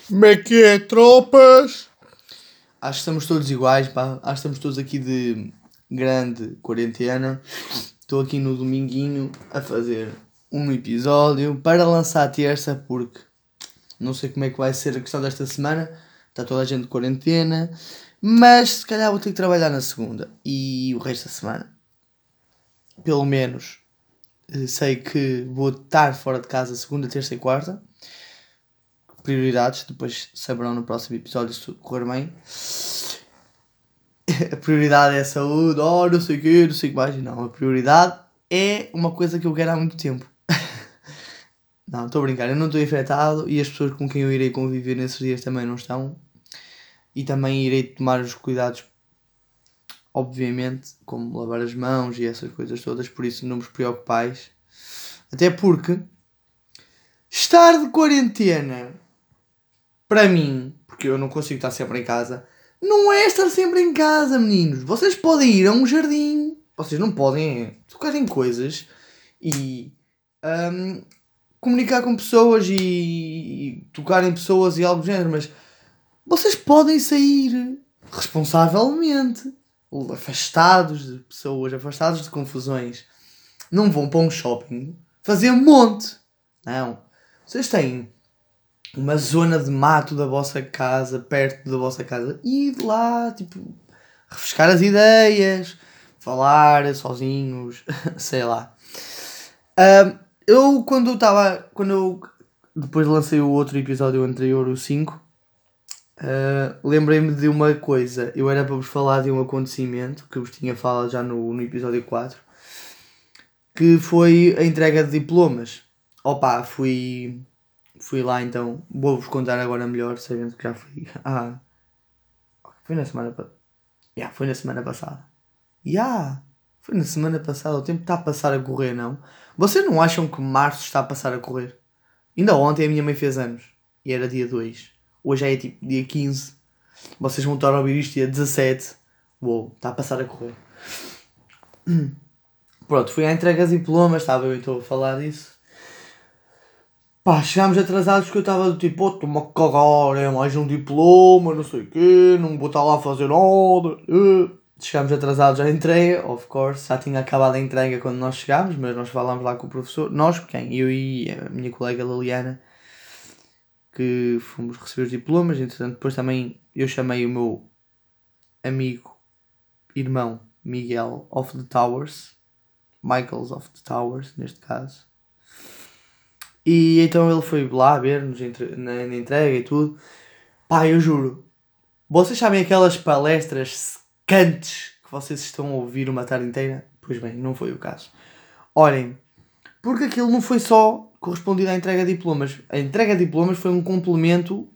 Como é que é, tropas? Acho que estamos todos iguais, pá. Acho que estamos todos aqui de grande quarentena. Estou aqui no dominguinho a fazer um episódio para lançar a terça, porque não sei como é que vai ser a questão desta semana. Está toda a gente de quarentena. Mas se calhar vou ter que trabalhar na segunda. E o resto da semana, pelo menos, sei que vou estar fora de casa segunda, terça e quarta. Prioridades, depois saberão no próximo episódio se tudo correr bem. A prioridade é a saúde, não sei o quê, não sei o que mais. Não, a prioridade é uma coisa que eu quero há muito tempo. Não, estou a brincar, eu não estou infectado e as pessoas com quem eu irei conviver nesses dias também não estão. E também irei tomar os cuidados, obviamente, como lavar as mãos e essas coisas todas, por isso não vos preocupais. Até porque estar de quarentena, para mim, porque eu não consigo estar sempre em casa, não é estar sempre em casa, meninos. Vocês podem ir a um jardim. Vocês não podem tocar em coisas e comunicar com pessoas e tocar em pessoas e algo do género, mas vocês podem sair responsavelmente, afastados de pessoas, afastados de confusões. Não vão para um shopping fazer um monte. Não. Vocês têm uma zona de mato da vossa casa, perto da vossa casa, e de lá, tipo, refrescar as ideias, falar sozinhos, sei lá. Quando eu depois lancei o outro episódio anterior, o 5, lembrei-me de uma coisa. Eu era para vos falar de um acontecimento que vos tinha falado já no episódio 4, que foi a entrega de diplomas. Opa, fui lá então, vou-vos contar agora melhor, sabendo que já fui. Foi na semana passada. Foi na semana passada. Foi na semana passada. O tempo está a passar a correr, não? Vocês não acham que março está a passar a correr? Ainda ontem a minha mãe fez anos. E era dia 2. Hoje é tipo dia 15. Vocês vão estar a ouvir isto dia 17. Uou, está a passar a correr. Pronto, fui à entrega de diplomas. Estava eu então a falar disso. Pá, chegámos atrasados porque eu estava do tipo, estou-me a cagar, é mais um diploma, não sei o quê, não vou estar lá a fazer nada. Chegámos atrasados à entrega, of course, já tinha acabado a entrega quando nós chegámos, mas nós falámos lá com o professor, nós, quem? Eu e a minha colega Liliana, que fomos receber os diplomas, entretanto depois também eu chamei o meu amigo, irmão, Miguel of the Towers, Michaels of the Towers, neste caso. E então ele foi lá ver-nos na entrega e tudo. Pá, eu juro. Vocês sabem aquelas palestras secantes que vocês estão a ouvir uma tarde inteira? Pois bem, não foi o caso. Olhem, porque aquilo não foi só correspondido à entrega de diplomas. A entrega de diplomas foi um complemento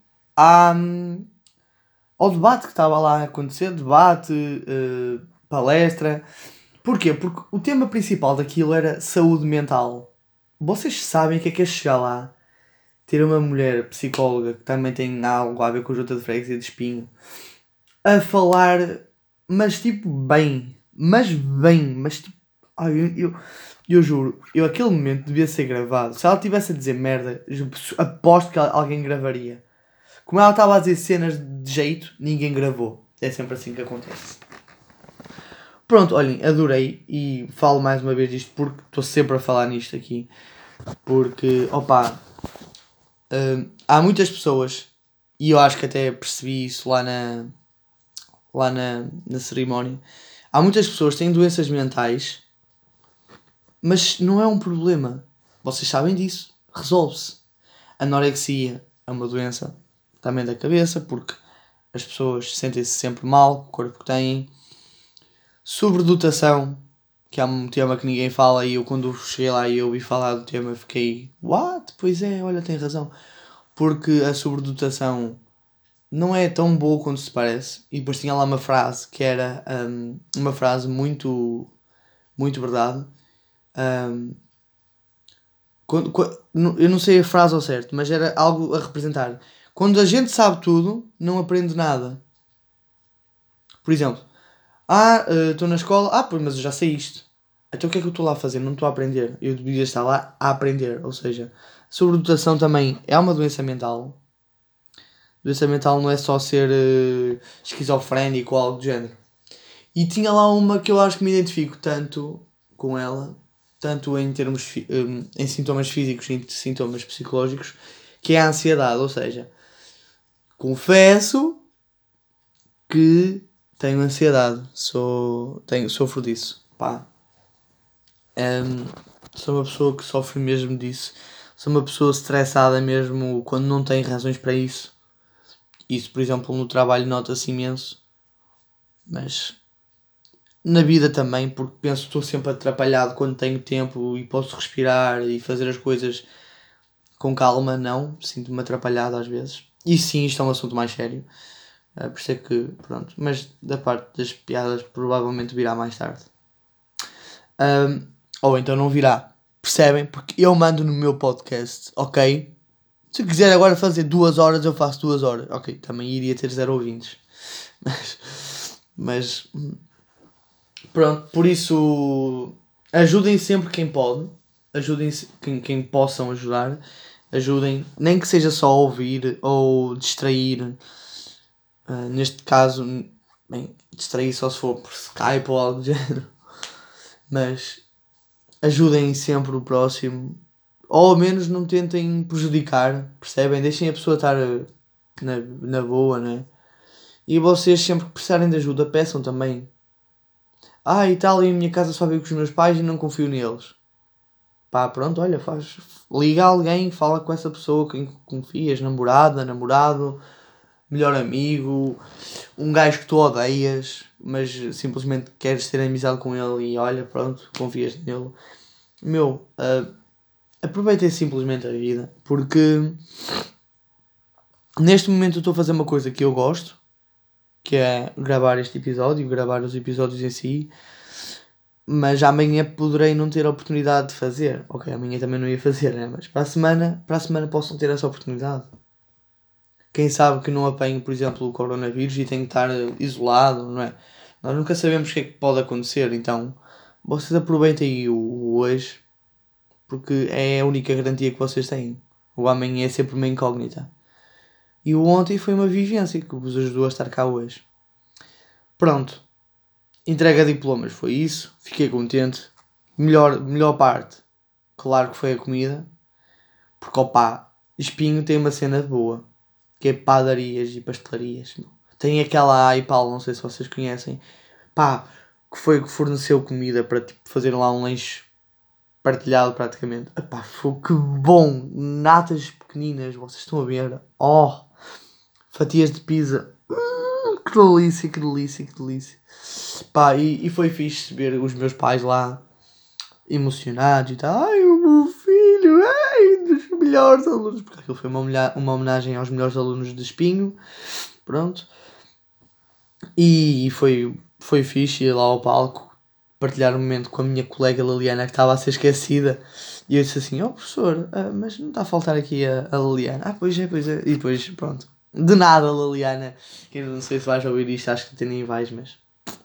ao debate que estava lá a acontecer. Debate, palestra. Porquê? Porque o tema principal daquilo era saúde mental. Vocês sabem o que é chegar lá, ter uma mulher psicóloga que também tem algo a ver com junta de freguesia de espinho, a falar, mas tipo mas tipo, eu juro, aquele momento devia ser gravado. Se ela estivesse a dizer merda, aposto que alguém gravaria. Como ela estava a dizer cenas de jeito, ninguém gravou. É sempre assim que acontece. Pronto, olhem, adorei e falo mais uma vez disto porque estou sempre a falar nisto aqui. Porque, há muitas pessoas, e eu acho que até percebi isso lá na cerimónia, há muitas pessoas que têm doenças mentais, mas não é um problema. Vocês sabem disso, resolve-se. Anorexia é uma doença também da cabeça, porque as pessoas sentem-se sempre mal com o corpo que têm. Sobredotação, que é um tema que ninguém fala, e eu quando cheguei lá e ouvi falar do tema fiquei, what? Pois é, olha, tem razão. Porque a sobredotação não é tão boa quanto se parece. E depois tinha lá uma frase que era uma frase muito, muito verdade. Eu não sei a frase ao certo, mas era algo a representar. Quando a gente sabe tudo, não aprende nada. Por exemplo, estou na escola, pois, mas eu já sei isto. Então o que é que eu estou lá a fazer? Não estou a aprender. Eu devia estar lá a aprender. Ou seja, a sobredotação também é uma doença mental. Doença mental não é só ser esquizofrénico ou algo do género. E tinha lá uma que eu acho que me identifico tanto com ela, tanto em termos em sintomas físicos e sintomas psicológicos, que é a ansiedade. Ou seja, confesso que tenho ansiedade, sofro disso. Pá. Sou uma pessoa que sofre mesmo disso. Sou uma pessoa estressada mesmo quando não tem razões para isso. Isso, por exemplo, no trabalho nota-se imenso. Mas na vida também, porque penso que estou sempre atrapalhado quando tenho tempo e posso respirar e fazer as coisas com calma. Não, sinto-me atrapalhado às vezes. E sim, isto é um assunto mais sério. Por isso é que, pronto. Mas da parte das piadas provavelmente virá mais tarde. Ou então não virá. Percebem? Porque eu mando no meu podcast, ok? Se quiser agora fazer 2 horas, eu faço 2 horas. Ok, também iria ter 0 ouvintes. Mas pronto, por isso ajudem sempre quem pode. Ajudem quem possam ajudar. Ajudem, nem que seja só ouvir ou distrair. Neste caso, bem, distrair só se for por Skype ou algo do género. Mas ajudem sempre o próximo. Ou ao menos não tentem prejudicar, percebem? Deixem a pessoa estar na boa, né? E vocês sempre que precisarem de ajuda, peçam também. E tal, em minha casa só vivo com os meus pais e não confio neles. Pá, pronto, olha, liga a alguém, fala com essa pessoa, quem confias, namorada, namorado, melhor amigo, um gajo que tu odeias, mas simplesmente queres ter amizade com ele e olha, pronto, confias nele. Meu, aproveitem simplesmente a vida, porque neste momento eu estou a fazer uma coisa que eu gosto, que é gravar este episódio, gravar os episódios em si, mas amanhã poderei não ter a oportunidade de fazer. Ok, amanhã também não ia fazer, né? Mas para a semana posso não ter essa oportunidade. Quem sabe que não apanho, por exemplo, o coronavírus e tenho que estar isolado, não é? Nós nunca sabemos o que é que pode acontecer, então vocês aproveitem o hoje, porque é a única garantia que vocês têm. O amanhã é sempre uma incógnita. E o ontem foi uma vivência que vos ajudou a estar cá hoje. Pronto. Entrega de diplomas foi isso. Fiquei contente. Melhor parte, claro que foi a comida. Porque opá, Espinho tem uma cena de boa. Que é padarias e pastelarias. Tem aquela Aipal, não sei se vocês conhecem. Pá, que foi que forneceu comida para tipo, fazer lá um lanche partilhado praticamente. Epá, foi que bom. Natas pequeninas, vocês estão a ver. Oh, fatias de pizza. Que delícia, que delícia, que delícia. Pá, e foi fixe ver os meus pais lá emocionados e tal. Ai, o meu filho, ai, dos melhores alunos. Porque aquilo foi uma homenagem aos melhores alunos de Espinho. Pronto. E foi fixe ir lá ao palco partilhar um momento com a minha colega Liliana que estava a ser esquecida. E eu disse assim, professor, mas não está a faltar aqui a Liliana? Pois é, pois é. E depois, pronto. De nada, Liliana. Que eu não sei se vais ouvir isto, acho que até nem vais, mas...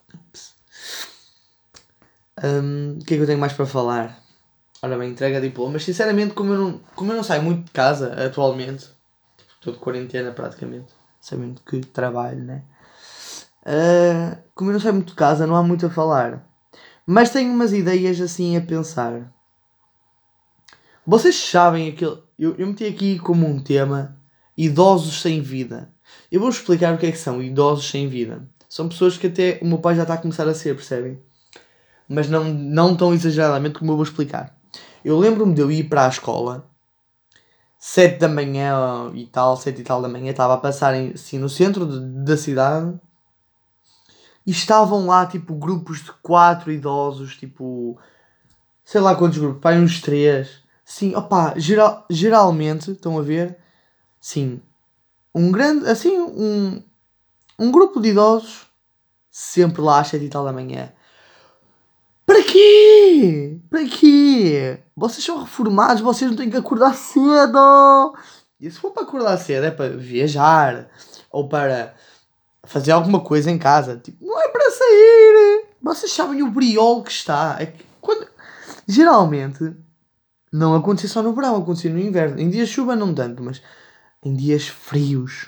O que é que eu tenho mais para falar? Ora bem, entrega de diplomas. Sinceramente, como eu não saio muito de casa atualmente, estou de quarentena praticamente, sabendo que trabalho, né? Como eu não saio muito de casa, não há muito a falar. Mas tenho umas ideias assim a pensar. Vocês sabem aquele... Eu meti aqui como um tema idosos sem vida. Eu vou explicar o que é que são idosos sem vida. São pessoas que até o meu pai já está a começar a ser, percebem? Mas não tão exageradamente como eu vou explicar. Eu lembro-me de eu ir para a escola 7 da manhã e tal, 7 e tal da manhã, estava a passar assim, no centro da cidade e estavam lá tipo grupos de 4 idosos, tipo, sei lá quantos grupos, pá, uns 3. Sim, opá, geralmente, estão a ver? Sim, um grande, assim, um grupo de idosos sempre lá às 7 e tal da manhã. Para quê? Para quê? Vocês são reformados, vocês não têm que acordar cedo. E se for para acordar cedo é para viajar ou para fazer alguma coisa em casa. Tipo, não é para sair. Vocês sabem o briol que está. É que geralmente não acontecia só no verão, acontecia no inverno. Em dias de chuva não tanto, mas em dias frios,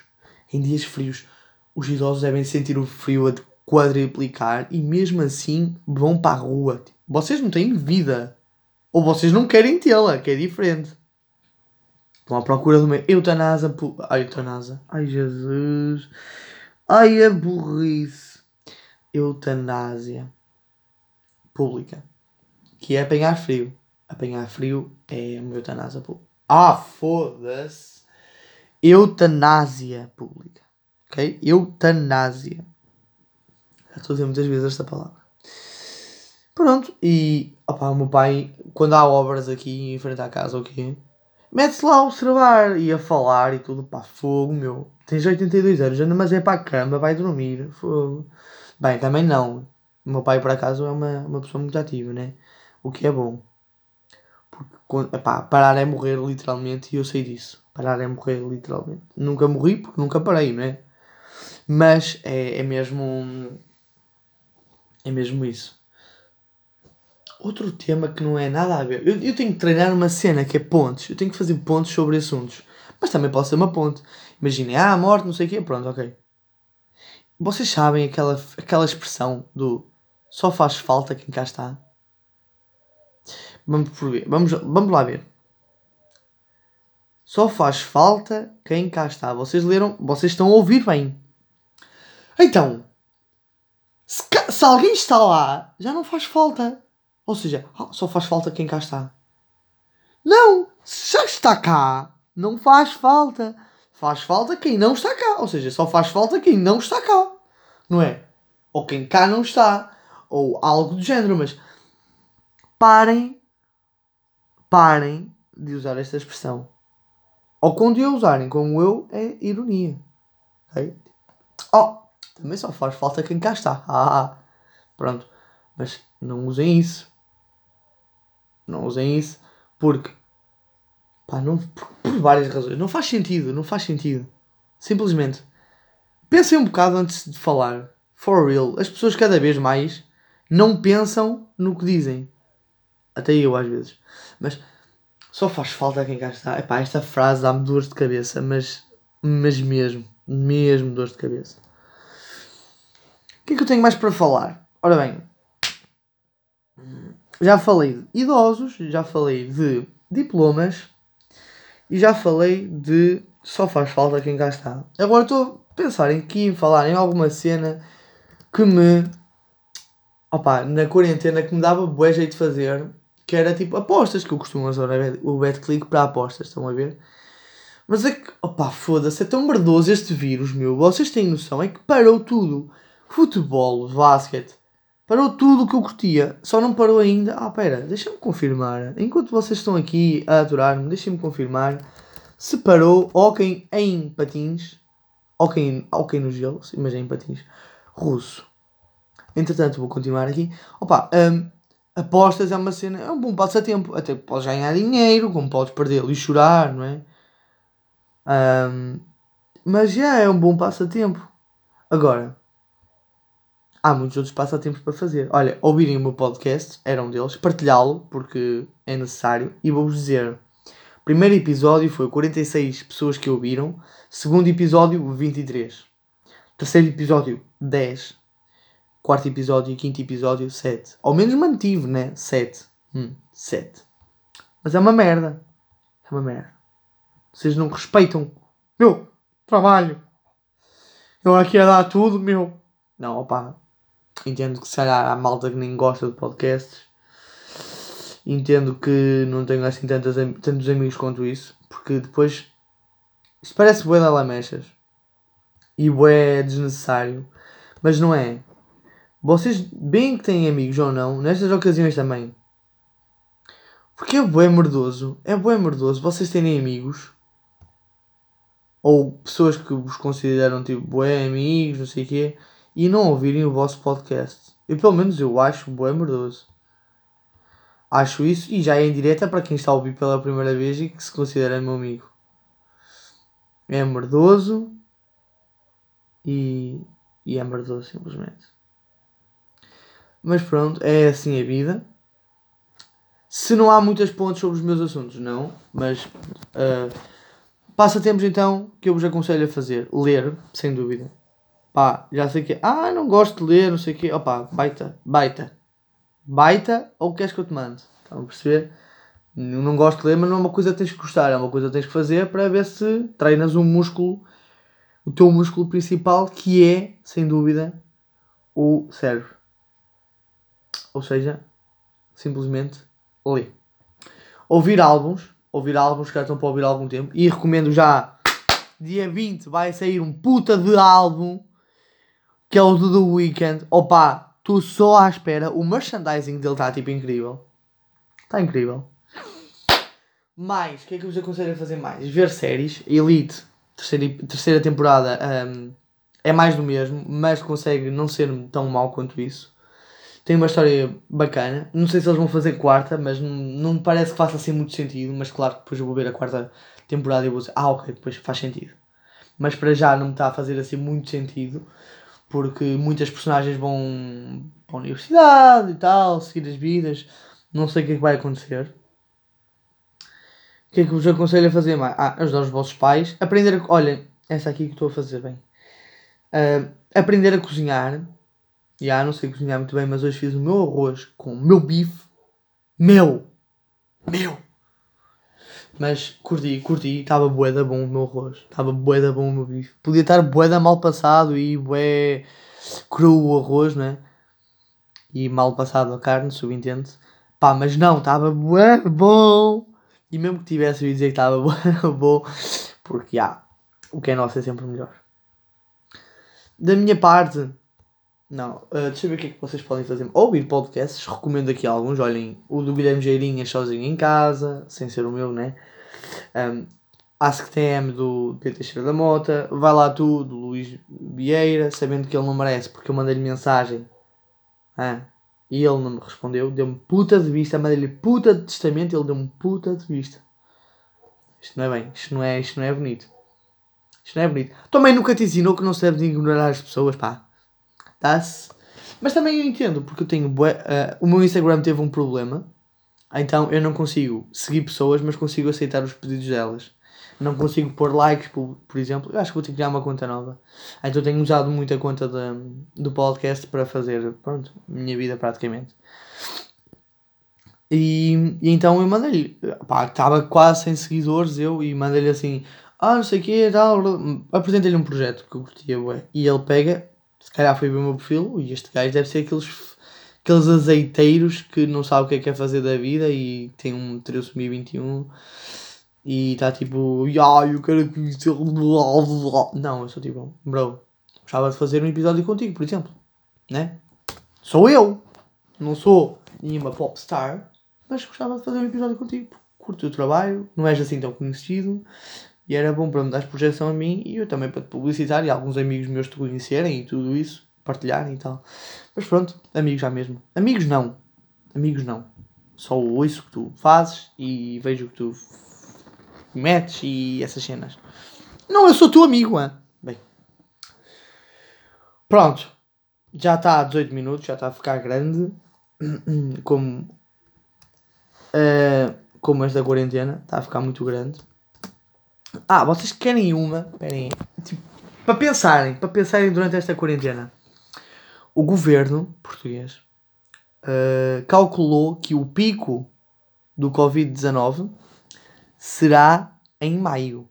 Em dias frios, os idosos devem sentir o frio a quadriplicar e mesmo assim vão para a rua. Vocês não têm vida. Ou vocês não querem tê-la, que é diferente. Estão à procura de uma eutanásia. Ai, eutanásia. Ai, Jesus. Ai, a burrice. Eutanásia pública. Que é apanhar frio. Apanhar frio é uma eutanásia pública. Ah, foda-se. Eutanásia pública. Ok? Eutanásia. Já estou a dizer muitas vezes esta palavra. Pronto. E o meu pai, quando há obras aqui em frente à casa, o quê? Mete-se lá a observar e a falar e tudo. Pá, fogo, meu. Tens 82 anos, anda, mas é para a cama, vai dormir. Fogo. Bem, também não. O meu pai, por acaso, é uma pessoa muito ativa, né? O que é bom. Porque, parar é morrer, literalmente, e eu sei disso. Parar é morrer, literalmente. Nunca morri, porque nunca parei, né? Mas é mesmo... É mesmo isso. Outro tema que não é nada a ver. Eu tenho que treinar uma cena que é pontes. Eu tenho que fazer pontos sobre assuntos. Mas também pode ser uma ponte. Imaginem, morte, não sei o quê. Pronto, ok. Vocês sabem aquela expressão do só faz falta quem cá está? Vamos lá ver. Só faz falta quem cá está. Vocês leram? Vocês estão a ouvir bem. Então, se alguém está lá, já não faz falta. Ou seja, só faz falta quem cá está. Não! Se já está cá, não faz falta. Faz falta quem não está cá. Ou seja, só faz falta quem não está cá. Não é? Ou quem cá não está. Ou algo do género. Mas parem de usar esta expressão. Ou quando a usarem como eu, é ironia. Ok? Também só faz falta quem cá está. Pronto. Mas não usem isso. Não usem isso. Porque por várias razões. Não faz sentido. Simplesmente. Pensem um bocado antes de falar. For real. As pessoas cada vez mais não pensam no que dizem. Até eu às vezes. Mas só faz falta quem cá está. Esta frase dá-me dores de cabeça. Mas mesmo dores de cabeça. O que é que eu tenho mais para falar? Ora bem. Já falei de idosos. Já falei de diplomas. E já falei de só faz falta quem cá está. Agora estou a pensar em falar em alguma cena que na quarentena que me dava bué jeito de fazer, que era tipo apostas, que eu costumo usar o BetClick para apostas, estão a ver? Mas é que, foda-se, é tão merdoso este vírus, meu. Vocês têm noção, é que parou tudo. Futebol, basquete, parou tudo o que eu curtia. Só não parou ainda. Pera, deixa-me confirmar. Enquanto vocês estão aqui a aturar-me, deixem-me confirmar se parou hóquei em patins. Hóquei no gelo, mas é em patins. Russo. Entretanto, vou continuar aqui. Apostas é uma cena, é um bom passatempo. Até podes ganhar dinheiro, como podes perdê-lo e chorar, não é? Mas já é um bom passatempo. Agora, há muitos outros passatempos para fazer. Olha, ouvirem o meu podcast, era um deles. Partilhá-lo, porque é necessário. E vou-vos dizer, primeiro episódio foi 46 pessoas que ouviram. Segundo episódio, 23. Terceiro episódio, 10. Quarto episódio e quinto episódio, 7. Ao menos mantive, né? 7. 7. Mas é uma merda. É uma merda. Vocês não respeitam. Meu, trabalho. Eu aqui a dar tudo, meu. Não, entendo que se calhar há malta que nem gosta de podcasts. Entendo que não tenho assim tantos amigos quanto isso. Porque depois... Isto parece bué de lamechas. E bué desnecessário. Mas não é. Vocês bem que têm amigos ou não, nestas ocasiões também. Porque é bué merdoso. Vocês terem amigos. Ou pessoas que vos consideram tipo bué amigos, não sei o quê. E não ouvirem o vosso podcast. Pelo menos eu acho bué merdoso. Acho isso e já é em direta para quem está a ouvir pela primeira vez e que se considera meu amigo. É merdoso. E é merdoso simplesmente. Mas pronto, é assim a vida. Se não há muitas pontes sobre os meus assuntos, não. Mas Passatempos então que eu vos aconselho a fazer. Ler, sem dúvida. Pá, já sei que não gosto de ler, não sei o quê. Opá, baita ou queres que eu te mande? Estão a perceber? Não gosto de ler, mas não é uma coisa que tens que gostar. É uma coisa que tens que fazer para ver se treinas um músculo, o teu músculo principal, que é, sem dúvida, o cérebro. Ou seja, simplesmente ler. Ouvir álbuns que já estão para ouvir há algum tempo. E recomendo já, dia 20 vai sair um puta de álbum, que é o do The Weeknd. Opa, estou só à espera. O merchandising dele está tipo incrível. Está incrível. Mais, o que é que eu vos aconselho a fazer mais? Ver séries. Elite, terceira temporada, é mais do mesmo, mas consegue não ser tão mau quanto isso. Tem uma história bacana. Não sei se eles vão fazer quarta, mas não me parece que faça assim muito sentido. Mas claro que depois eu vou ver a quarta temporada e vou dizer, ok, depois faz sentido. Mas para já não me está a fazer assim muito sentido, porque muitas personagens vão para a universidade e tal, seguir as vidas. Não sei o que é que vai acontecer. O que é que vos aconselho a fazer mais? Ajudar os vossos pais. Aprender a... Olhem, essa aqui que estou a fazer bem. Aprender a cozinhar. Não sei cozinhar muito bem, mas hoje fiz o meu arroz com o meu bife. Meu! Mas curti. Estava bué da bom o meu arroz. Estava bué da bom o meu bife. Podia estar bué da mal passado e bué cru o arroz, né? E mal passado a carne, subentende. Pá, mas não, estava bué bom. E mesmo que tivesse, eu ia dizer que estava bom, porque o que é nosso é sempre melhor. Da minha parte, não, deixa eu ver o que é que vocês podem fazer. Ouvir podcasts, recomendo aqui alguns. Olhem, o do Guilherme Geirinhas sozinho em casa, sem ser o meu, né? Ask TM do Pedro Teixeira da Mota, Vai Lá Tu do Luís Vieira, sabendo que ele não merece, porque eu mandei-lhe mensagem. E ele não me respondeu, deu-me puta de vista, mandei-lhe puta de testamento, ele deu-me puta de vista. Isto não é bem, isto não é bonito. Isto não é bonito. Também nunca te ensinou que não se deve ignorar as pessoas, pá. Tá-se. Mas também eu entendo, porque eu tenho o meu Instagram teve um problema, então eu não consigo seguir pessoas, mas consigo aceitar os pedidos delas. Não consigo pôr likes, por exemplo. Eu acho que vou ter que criar uma conta nova. Então tenho usado muito a conta do podcast para fazer, pronto, minha vida praticamente. E então eu mandei-lhe, pá, estava quase sem seguidores e mandei-lhe assim, não sei o quê, tal, apresentei-lhe um projeto que eu curtia, ué. E ele pega, se calhar foi ver o meu perfil, e este gajo deve ser aqueles azeiteiros que não sabe o que é quer fazer da vida e tem um trissomia 21 e está tipo, eu quero que isso... Não, eu sou tipo, bro, gostava de fazer um episódio contigo, por exemplo, né? Sou eu, não sou nenhuma popstar, mas gostava de fazer um episódio contigo. Curto o teu trabalho, não és assim tão conhecido e era bom para me dar projeção a mim e eu também para te publicitar e alguns amigos meus te conhecerem e tudo isso, partilharem e tal. Mas pronto, amigos já mesmo. Amigos não. Só ouço o que tu fazes e vejo o que tu metes e essas cenas. Não, eu sou teu amigo, hein? Bem. Pronto. Já está a 18 minutos, já está a ficar grande. Como esta quarentena está a ficar muito grande. Vocês querem uma? Esperem. Tipo, para pensarem durante esta quarentena. O governo português calculou que o pico do Covid-19 será em maio.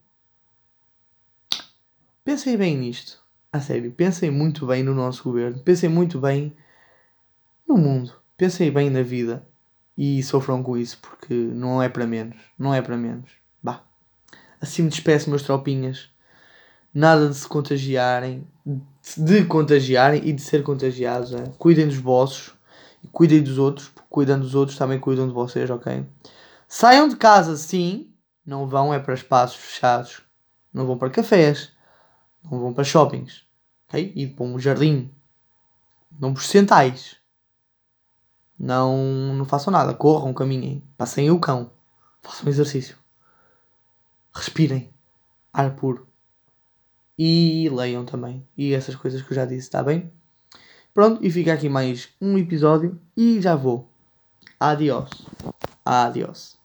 Pensem bem nisto. A sério, pensem muito bem no nosso governo. Pensem muito bem no mundo. Pensem bem na vida. E sofram com isso, porque não é para menos. Assim me despeço, meus tropinhas. Nada de se contagiarem, e de ser contagiados. Cuidem dos vossos, cuidem dos outros, porque cuidando dos outros também cuidam de vocês, ok? Saiam de casa, sim, não vão para espaços fechados, não vão para cafés, não vão para shoppings, ok? E para um jardim, não por centais, não façam nada, corram, caminhem, passem o cão, façam exercício, respirem ar puro. E leiam também. E essas coisas que eu já disse, está bem? Pronto, e fica aqui mais um episódio e já vou. Adiós.